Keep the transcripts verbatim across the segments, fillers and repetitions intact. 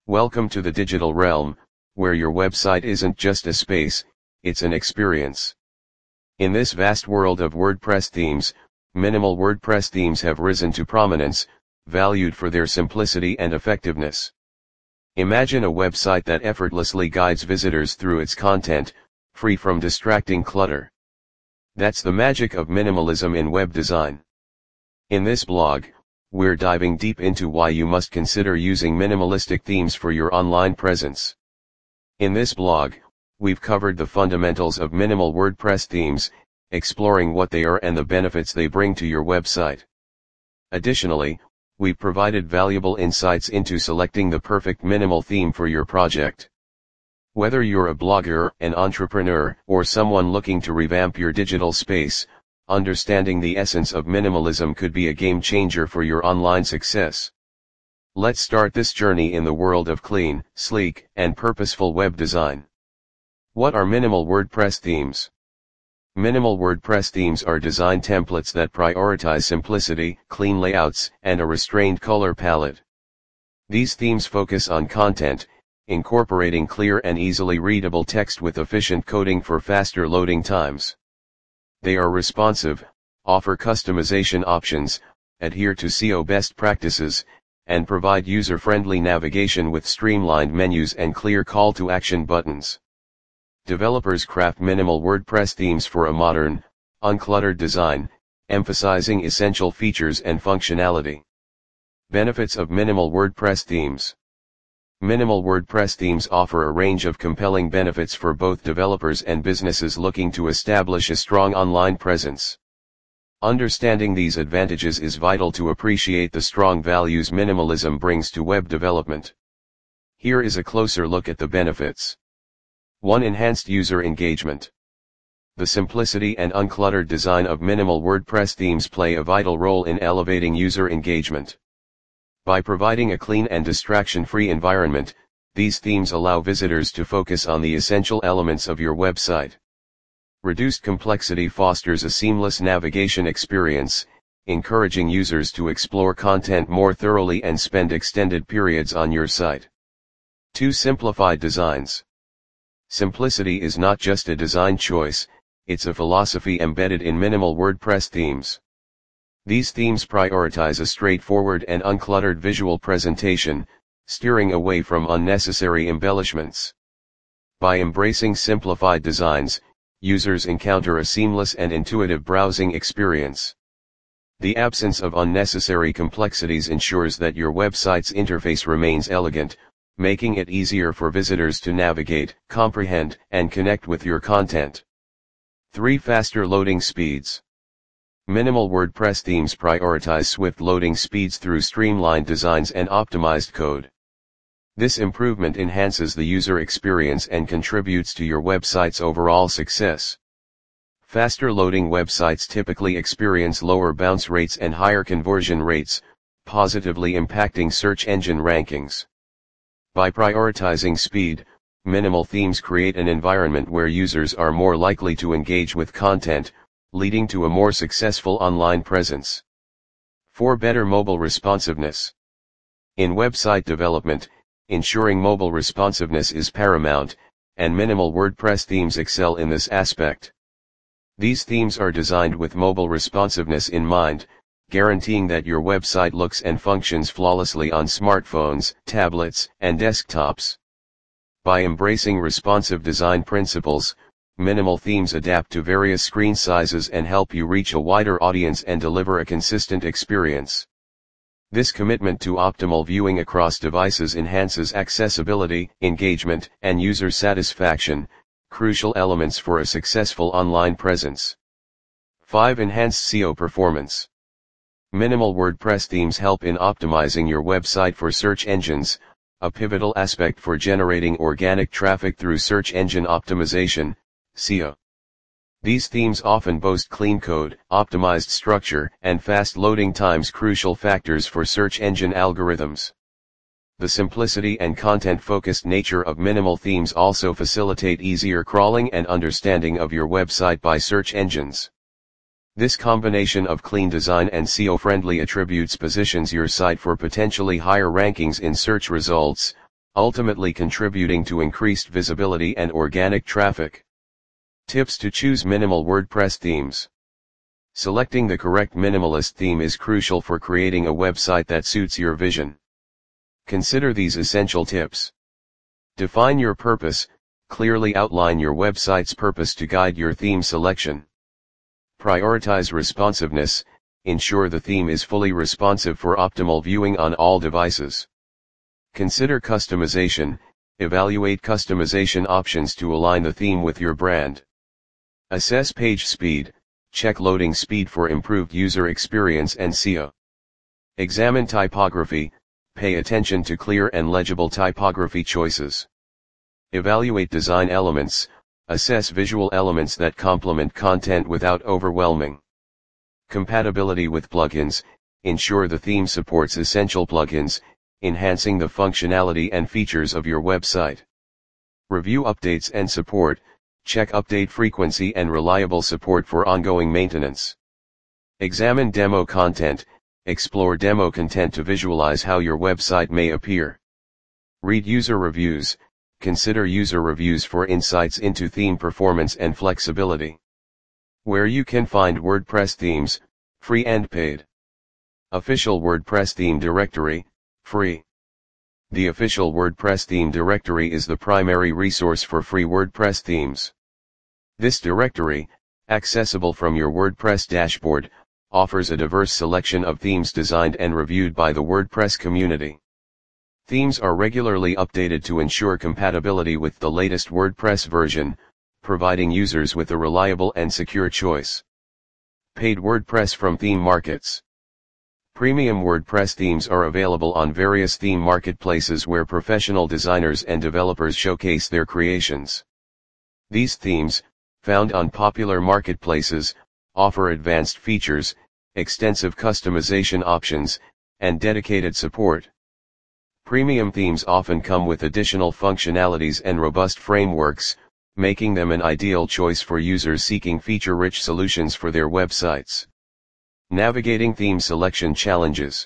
Welcome to the digital realm, where your website isn't just a space, it's an experience. In this vast world of WordPress themes, minimal WordPress themes have risen to prominence, valued for their simplicity and effectiveness. Imagine a website that effortlessly guides visitors through its content, free from distracting clutter. That's the magic of minimalism in web design. In this blog, we're diving deep into why you must consider using minimalistic themes for your online presence. In this blog, we've covered the fundamentals of minimal WordPress themes, exploring what they are and the benefits they bring to your website. Additionally, we've provided valuable insights into selecting the perfect minimal theme for your project. Whether you're a blogger, an entrepreneur, or someone looking to revamp your digital space, understanding the essence of minimalism could be a game changer for your online success. Let's start this journey in the world of clean, sleek, and purposeful web design. What are minimal WordPress themes? Minimal WordPress themes are design templates that prioritize simplicity, clean layouts, and a restrained color palette. These themes focus on content, incorporating clear and easily readable text with efficient coding for faster loading times. They are responsive, offer customization options, adhere to S E O best practices, and provide user-friendly navigation with streamlined menus and clear call-to-action buttons. Developers craft minimal WordPress themes for a modern, uncluttered design, emphasizing essential features and functionality. Benefits of minimal WordPress themes. Minimal WordPress themes offer a range of compelling benefits for both developers and businesses looking to establish a strong online presence. Understanding these advantages is vital to appreciate the strong values minimalism brings to web development. Here is a closer look at the benefits. one Enhanced user engagement. The simplicity and uncluttered design of minimal WordPress themes play a vital role in elevating user engagement. By providing a clean and distraction-free environment, these themes allow visitors to focus on the essential elements of your website. Reduced complexity fosters a seamless navigation experience, encouraging users to explore content more thoroughly and spend extended periods on your site. two Simplified designs. Simplicity is not just a design choice, it's a philosophy embedded in minimal WordPress themes. These themes prioritize a straightforward and uncluttered visual presentation, steering away from unnecessary embellishments. By embracing simplified designs, users encounter a seamless and intuitive browsing experience. The absence of unnecessary complexities ensures that your website's interface remains elegant, making it easier for visitors to navigate, comprehend, and connect with your content. three Faster loading speeds. Minimal WordPress themes prioritize swift loading speeds through streamlined designs and optimized code. This improvement enhances the user experience and contributes to your website's overall success. Faster loading websites typically experience lower bounce rates and higher conversion rates, positively impacting search engine rankings. By prioritizing speed, minimal themes create an environment where users are more likely to engage with content, leading to a more successful online presence. four Better mobile responsiveness. In website development, ensuring mobile responsiveness is paramount, and minimal WordPress themes excel in this aspect. These themes are designed with mobile responsiveness in mind, guaranteeing that your website looks and functions flawlessly on smartphones, tablets, and desktops. By embracing responsive design principles, minimal themes adapt to various screen sizes and help you reach a wider audience and deliver a consistent experience. This commitment to optimal viewing across devices enhances accessibility, engagement, and user satisfaction, crucial elements for a successful online presence. five Enhanced S E O performance. Minimal WordPress themes help in optimizing your website for search engines, a pivotal aspect for generating organic traffic through search engine optimization, S E O. These themes often boast clean code, optimized structure, and fast loading times, crucial factors for search engine algorithms. The simplicity and content-focused nature of minimal themes also facilitate easier crawling and understanding of your website by search engines. This combination of clean design and S E O-friendly attributes positions your site for potentially higher rankings in search results, ultimately contributing to increased visibility and organic traffic. Tips to choose minimal WordPress themes. Selecting the correct minimalist theme is crucial for creating a website that suits your vision. Consider these essential tips. Define your purpose, clearly outline your website's purpose to guide your theme selection. Prioritize responsiveness, ensure the theme is fully responsive for optimal viewing on all devices. Consider customization, evaluate customization options to align the theme with your brand. Assess page speed, check loading speed for improved user experience and S E O. Examine typography, pay attention to clear and legible typography choices. Evaluate design elements, assess visual elements that complement content without overwhelming. Compatibility with plugins, ensure the theme supports essential plugins, enhancing the functionality and features of your website. Review updates and support, check update frequency and reliable support for ongoing maintenance. Examine demo content, explore demo content to visualize how your website may appear. Read user reviews, consider user reviews for insights into theme performance and flexibility. Where you can find WordPress themes, free and paid. Official WordPress theme directory, free. The official WordPress theme directory is the primary resource for free WordPress themes. This directory, accessible from your WordPress dashboard, offers a diverse selection of themes designed and reviewed by the WordPress community. Themes are regularly updated to ensure compatibility with the latest WordPress version, providing users with a reliable and secure choice. Paid WordPress from theme markets. Premium WordPress themes are available on various theme marketplaces where professional designers and developers showcase their creations. These themes, found on popular marketplaces, offer advanced features, extensive customization options, and dedicated support. Premium themes often come with additional functionalities and robust frameworks, making them an ideal choice for users seeking feature-rich solutions for their websites. Navigating theme selection challenges.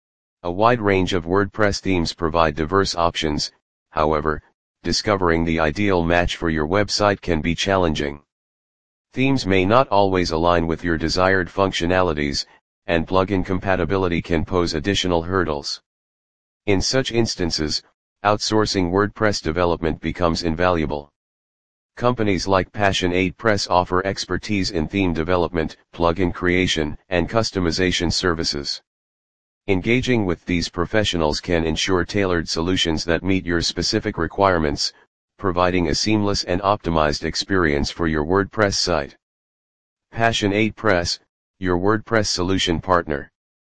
A wide range of WordPress themes provide diverse options, however, discovering the ideal match for your website can be challenging. Themes may not always align with your desired functionalities, and plugin compatibility can pose additional hurdles. In such instances, outsourcing WordPress development becomes invaluable. Companies like Passion eight Press offer expertise in theme development, plugin creation, and customization services. Engaging with these professionals can ensure tailored solutions that meet your specific requirements, providing a seamless and optimized experience for your WordPress site. Passion eight Press, your WordPress solution partner.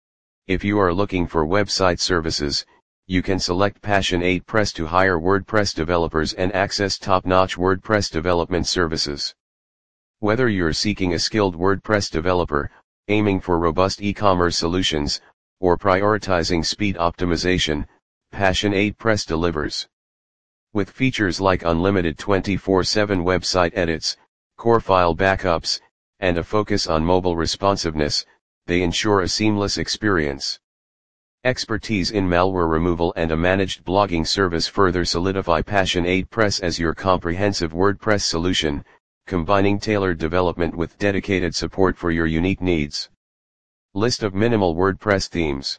If you are looking for website services, you can select Passion eight Press to hire WordPress developers and access top-notch WordPress development services. Whether you're seeking a skilled WordPress developer, aiming for robust e-commerce solutions, or prioritizing speed optimization, Passion eight Press delivers. With features like unlimited twenty-four seven website edits, core file backups, and a focus on mobile responsiveness, they ensure a seamless experience. Expertise in malware removal and a managed blogging service further solidify Passion eight Press as your comprehensive WordPress solution, combining tailored development with dedicated support for your unique needs. List of minimal WordPress themes.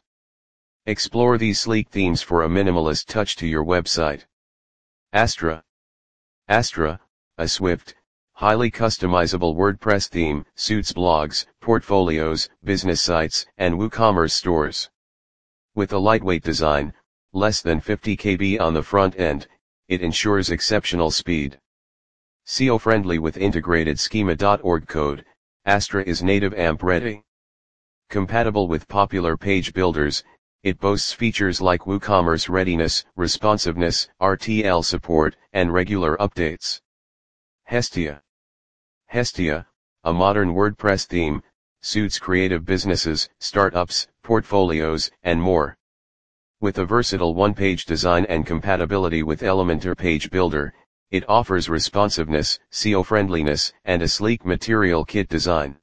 Explore these sleek themes for a minimalist touch to your website. Astra. Astra, a swift, highly customizable WordPress theme, suits blogs, portfolios, business sites, and WooCommerce stores. With a lightweight design, less than fifty kilobytes on the front end, it ensures exceptional speed. S E O-friendly with integrated schema dot org code, Astra is native A M P ready. Compatible with popular page builders, it boasts features like WooCommerce readiness, responsiveness, R T L support, and regular updates. Hestia. Hestia, a modern WordPress theme, suits creative businesses, startups, portfolios, and more. With a versatile one-page design and compatibility with Elementor Page Builder, it offers responsiveness, S E O-friendliness, and a sleek material kit design.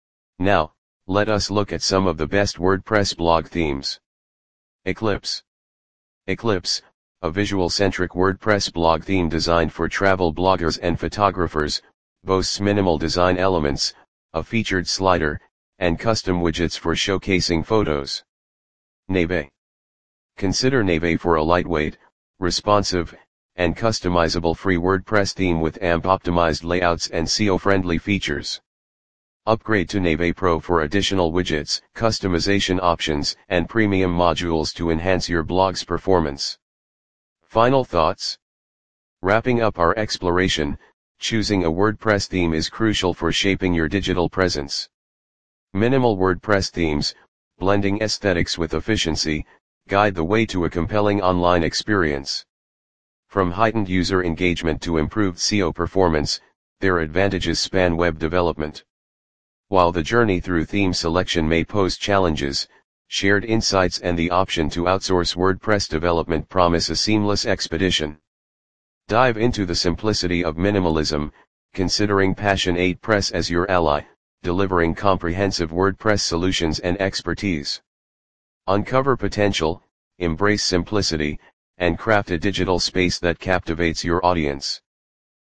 Now, let us look at some of the best WordPress blog themes. Eclipse. Eclipse, a visual-centric WordPress blog theme designed for travel bloggers and photographers, boasts minimal design elements, a featured slider, and custom widgets for showcasing photos. Neve. Consider Neve for a lightweight, responsive, and customizable free WordPress theme with A M P-optimized layouts and S E O-friendly features. Upgrade to Neve Pro for additional widgets, customization options, and premium modules to enhance your blog's performance. Final thoughts? Wrapping up our exploration, choosing a WordPress theme is crucial for shaping your digital presence. Minimal WordPress themes, blending aesthetics with efficiency, guide the way to a compelling online experience. From heightened user engagement to improved S E O performance, their advantages span web development. While the journey through theme selection may pose challenges, shared insights and the option to outsource WordPress development promise a seamless expedition. Dive into the simplicity of minimalism, considering Passion eight Press as your ally, delivering comprehensive WordPress solutions and expertise. Uncover potential, embrace simplicity, and craft a digital space that captivates your audience.